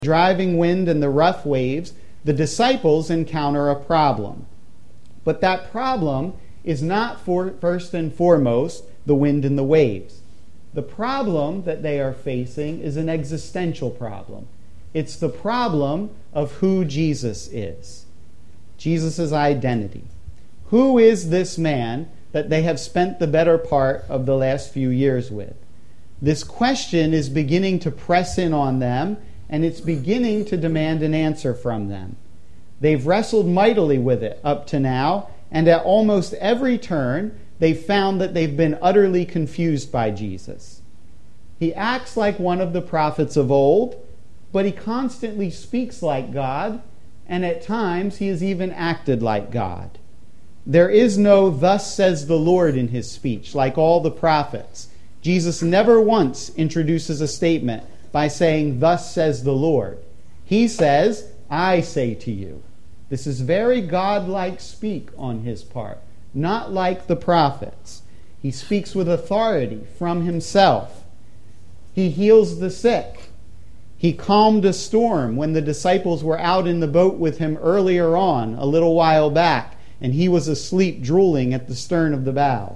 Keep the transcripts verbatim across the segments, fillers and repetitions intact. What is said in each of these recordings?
driving wind and the rough waves, the disciples encounter a problem. But that problem is not for, first and foremost the wind and the waves. The problem that they are facing is an existential problem. It's the problem of who Jesus is. Jesus' identity. Who is this man that they have spent the better part of the last few years with? This question is beginning to press in on them, and it's beginning to demand an answer from them. They've wrestled mightily with it up to now, and at almost every turn, they've found that they've been utterly confused by Jesus. He acts like one of the prophets of old, but he constantly speaks like God, and at times he has even acted like God. There is no "thus says the Lord" in his speech, like all the prophets. Jesus never once introduces a statement by saying, "Thus says the Lord." He says, "I say to you." This is very God-like speak on his part, not like the prophets. He speaks with authority from himself. He heals the sick. He calmed a storm when the disciples were out in the boat with him earlier on, a little while back, and he was asleep drooling at the stern of the bow.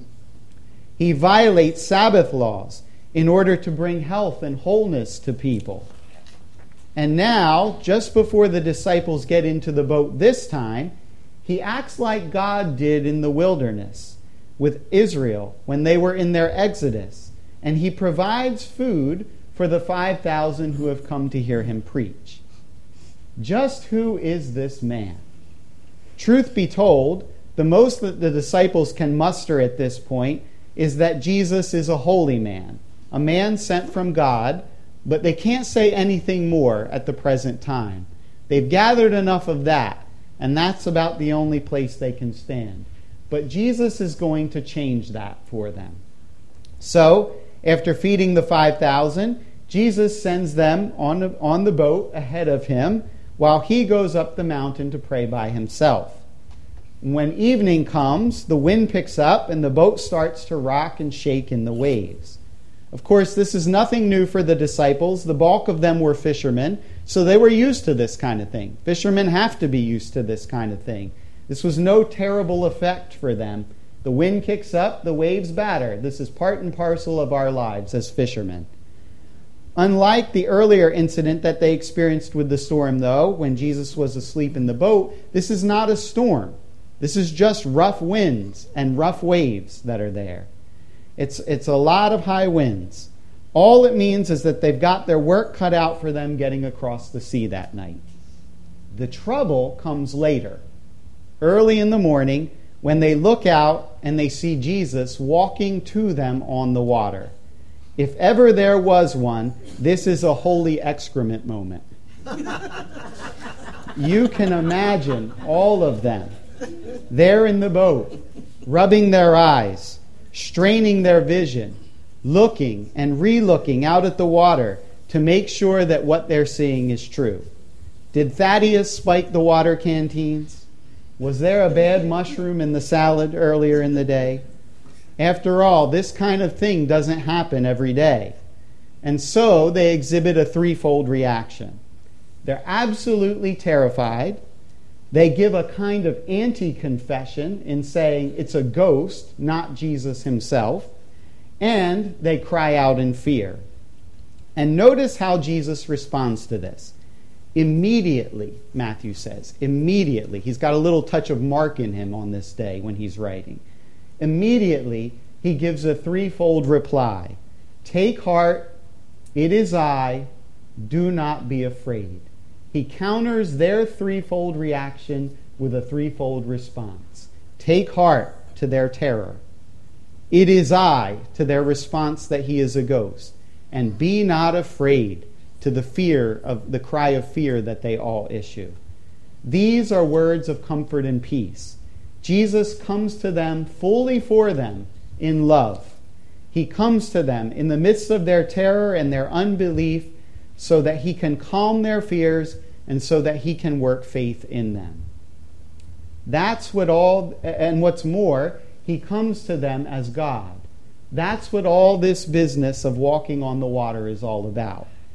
He violates Sabbath laws in order to bring health and wholeness to people. And now, just before the disciples get into the boat this time, he acts like God did in the wilderness with Israel when they were in their exodus, and he provides food for the five thousand who have come to hear him preach. Just who is this man? Truth be told, the most that the disciples can muster at this point is that Jesus is a holy man, a man sent from God, but they can't say anything more at the present time. They've gathered enough of that, and that's about the only place they can stand. But Jesus is going to change that for them. So, after feeding the five thousand, Jesus sends them on the, on the boat ahead of him while he goes up the mountain to pray by himself. When evening comes, the wind picks up and the boat starts to rock and shake in the waves. Of course, this is nothing new for the disciples. The bulk of them were fishermen, so they were used to this kind of thing. Fishermen have to be used to this kind of thing. This was no terrible effect for them. The wind kicks up, the waves batter. This is part and parcel of our lives as fishermen. Unlike the earlier incident that they experienced with the storm, though, when Jesus was asleep in the boat, this is not a storm. This is just rough winds and rough waves that are there. It's, it's a lot of high winds. All it means is that they've got their work cut out for them getting across the sea that night. The trouble comes later, early in the morning, when they look out and they see Jesus walking to them on the water. If ever there was one, this is a holy excrement moment. You can imagine all of them there in the boat, rubbing their eyes, straining their vision, looking and re-looking out at the water to make sure that what they're seeing is true. Did Thaddeus spike the water canteens? Was there a bad mushroom in the salad earlier in the day? After all, this kind of thing doesn't happen every day. And so they exhibit a threefold reaction. They're absolutely terrified. They give a kind of anti-confession in saying it's a ghost, not Jesus himself. And they cry out in fear. And notice how Jesus responds to this. Immediately, Matthew says, immediately. He's got a little touch of Mark in him on this day when he's writing. Immediately, he gives a threefold reply. Take heart, it is I, do not be afraid. He counters their threefold reaction with a threefold response. Take heart to their terror. It is I to their response that he is a ghost. And be not afraid to the fear of the cry of fear that they all issue. These are words of comfort and peace. Jesus comes to them fully for them in love. He comes to them in the midst of their terror and their unbelief so that he can calm their fears and so that he can work faith in them. That's what all, and what's more, he comes to them as God. That's what all this business of walking on the water is all about.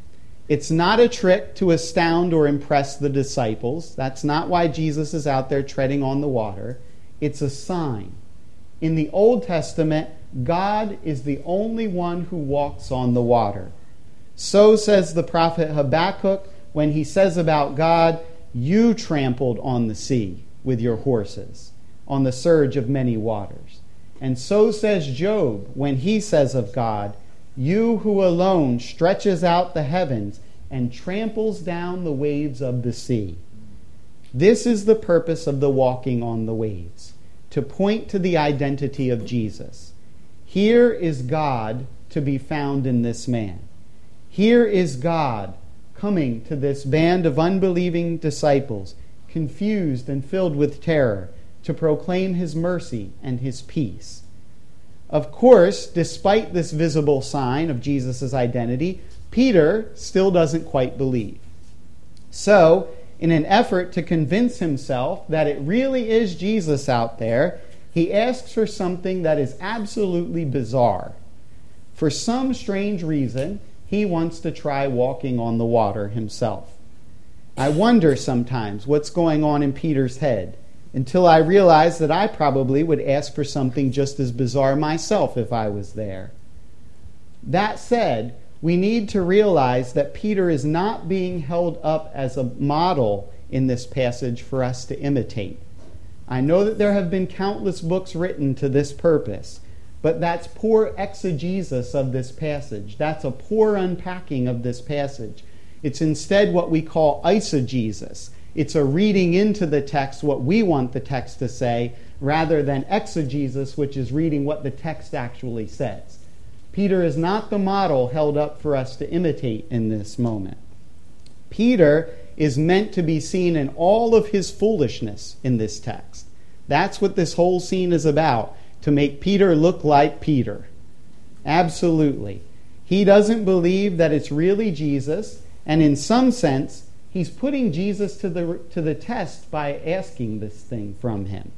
It's not a trick to astound or impress the disciples. That's not why Jesus is out there treading on the water. It's a sign. In the Old Testament, God is the only one who walks on the water. So says the prophet Habakkuk when he says about God, "You trampled on the sea with your horses, on the surge of many waters." And so says Job when he says of God, "You who alone stretches out the heavens and tramples down the waves of the sea." This is the purpose of the walking on the waves, to point to the identity of Jesus. Here is God to be found in this man. Here is God coming to this band of unbelieving disciples, confused and filled with terror, to proclaim his mercy and his peace. Of course, despite this visible sign of Jesus' identity, Peter still doesn't quite believe. So, in an effort to convince himself that it really is Jesus out there, he asks for something that is absolutely bizarre. For some strange reason, he wants to try walking on the water himself. I wonder sometimes what's going on in Peter's head, until I realize that I probably would ask for something just as bizarre myself if I was there. That said, we need to realize that Peter is not being held up as a model in this passage for us to imitate. I know that there have been countless books written to this purpose, but that's poor exegesis of this passage. That's a poor unpacking of this passage. It's instead what we call eisegesis. It's a reading into the text what we want the text to say, rather than exegesis, which is reading what the text actually says. Peter is not the model held up for us to imitate in this moment. Peter is meant to be seen in all of his foolishness in this text. That's what this whole scene is about, to make Peter look like Peter. Absolutely. He doesn't believe that it's really Jesus, and in some sense, he's putting Jesus to the, to the test by asking this thing from him.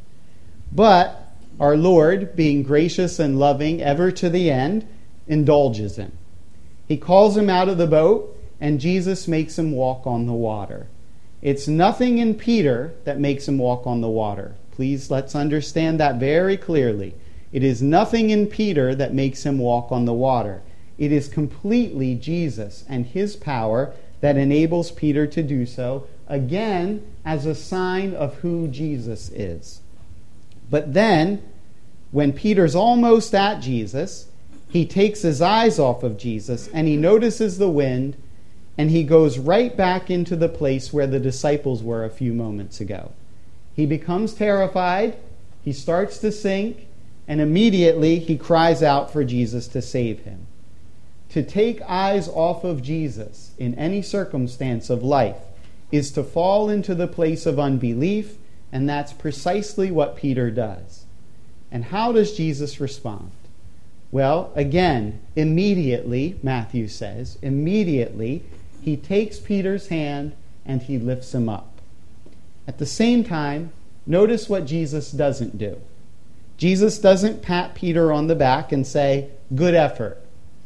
But our Lord, being gracious and loving ever to the end, indulges him. He calls him out of the boat, and Jesus makes him walk on the water. It's nothing in Peter that makes him walk on the water. Please, let's understand that very clearly. It is nothing in Peter that makes him walk on the water. It is completely Jesus and his power that enables Peter to do so, again, as a sign of who Jesus is. But then, when Peter's almost at Jesus, he takes his eyes off of Jesus and he notices the wind, and he goes right back into the place where the disciples were a few moments ago. He becomes terrified, he starts to sink, and immediately he cries out for Jesus to save him. To take eyes off of Jesus in any circumstance of life is to fall into the place of unbelief, and that's precisely what Peter does. And how does Jesus respond? Well, again, immediately, Matthew says, immediately, he takes Peter's hand and he lifts him up. At the same time, notice what Jesus doesn't do. Jesus doesn't pat Peter on the back and say, "Good effort."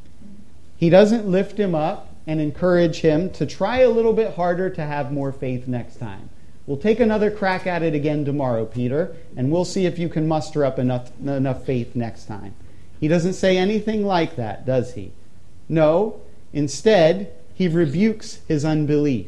He doesn't lift him up and encourage him to try a little bit harder to have more faith next time. "We'll take another crack at it again tomorrow, Peter, and we'll see if you can muster up enough, enough faith next time." He doesn't say anything like that, does he? No, instead, he rebukes his unbelief.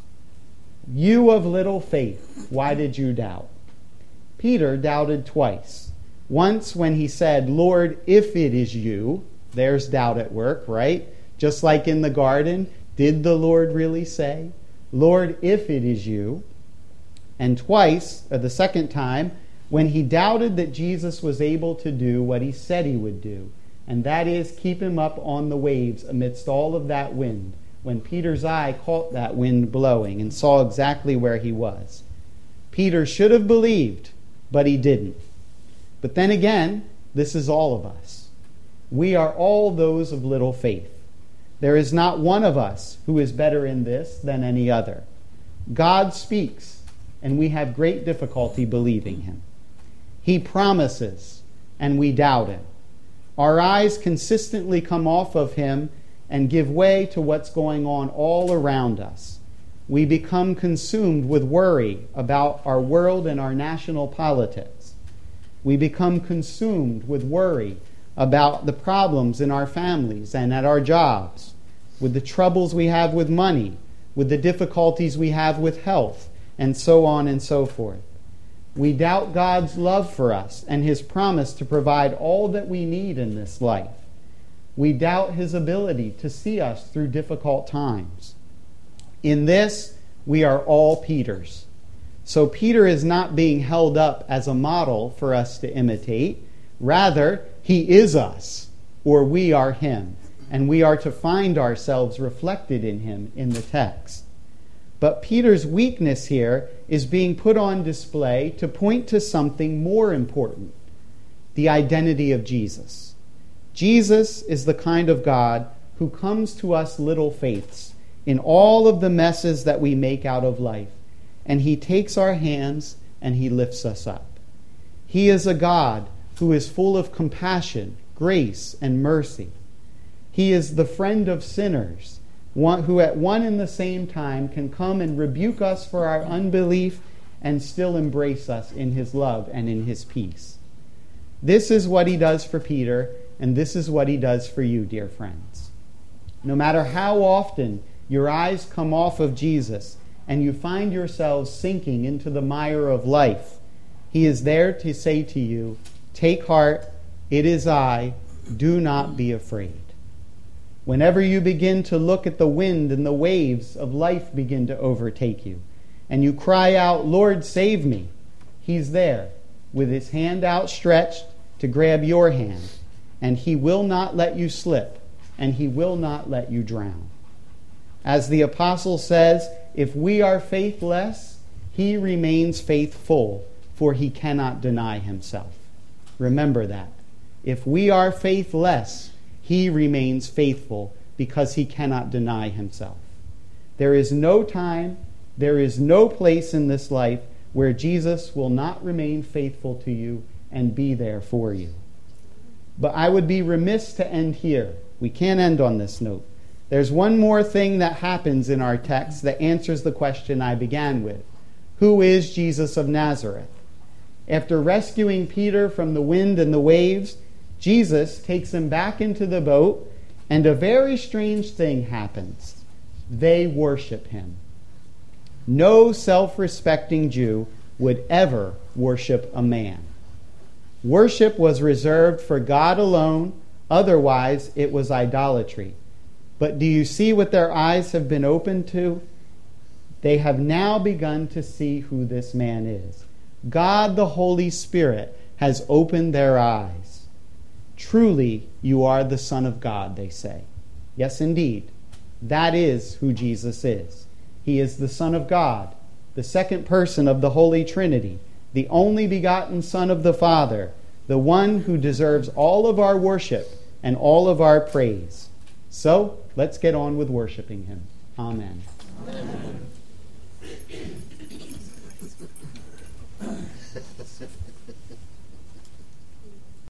"You of little faith, why did you doubt?" Peter doubted twice. Once when he said, "Lord, if it is you," there's doubt at work, right? Just like in the garden, did the Lord really say, "Lord, if it is you"? And twice, or the second time, when he doubted that Jesus was able to do what he said he would do, and that is keep him up on the waves amidst all of that wind, when Peter's eye caught that wind blowing and saw exactly where he was. Peter should have believed, but he didn't. But then again, this is all of us. We are all those of little faith. There is not one of us who is better in this than any other. God speaks, and we have great difficulty believing him. He promises, and we doubt him. Our eyes consistently come off of him, and give way to what's going on all around us. We become consumed with worry about our world and our national politics. We become consumed with worry about the problems in our families and at our jobs, with the troubles we have with money, with the difficulties we have with health, and so on and so forth. We doubt God's love for us and His promise to provide all that we need in this life. We doubt His ability to see us through difficult times. In this, we are all Peters. So Peter is not being held up as a model for us to imitate. Rather, he is us, or we are him, and we are to find ourselves reflected in him in the text. But Peter's weakness here is being put on display to point to something more important, the identity of Jesus. Jesus is the kind of God who comes to us little faiths in all of the messes that we make out of life, and he takes our hands and he lifts us up. He is a God who is full of compassion, grace, and mercy. He is the friend of sinners, one who at one and the same time can come and rebuke us for our unbelief and still embrace us in his love and in his peace. This is what he does for Peter, and this is what he does for you, dear friends. No matter how often your eyes come off of Jesus and you find yourselves sinking into the mire of life, he is there to say to you, "Take heart, it is I, do not be afraid." Whenever you begin to look at the wind and the waves of life begin to overtake you, and you cry out, "Lord, save me," he's there with his hand outstretched to grab your hand, and he will not let you slip, and he will not let you drown. As the apostle says, if we are faithless, he remains faithful, for he cannot deny himself. Remember that. If we are faithless, he remains faithful because he cannot deny himself. There is no time, there is no place in this life where Jesus will not remain faithful to you and be there for you. But I would be remiss to end here. We can't end on this note. There's one more thing that happens in our text that answers the question I began with. Who is Jesus of Nazareth? After rescuing Peter from the wind and the waves, Jesus takes him back into the boat, and a very strange thing happens. They worship him. No self-respecting Jew would ever worship a man. Worship was reserved for God alone, otherwise it was idolatry. But do you see what their eyes have been opened to? They have now begun to see who this man is. God the Holy Spirit has opened their eyes. Truly, you are the Son of God, they say. Yes, indeed. That is who Jesus is. He is the Son of God, the second person of the Holy Trinity, the only begotten Son of the Father, the one who deserves all of our worship and all of our praise. So, let's get on with worshiping him. Amen. Amen.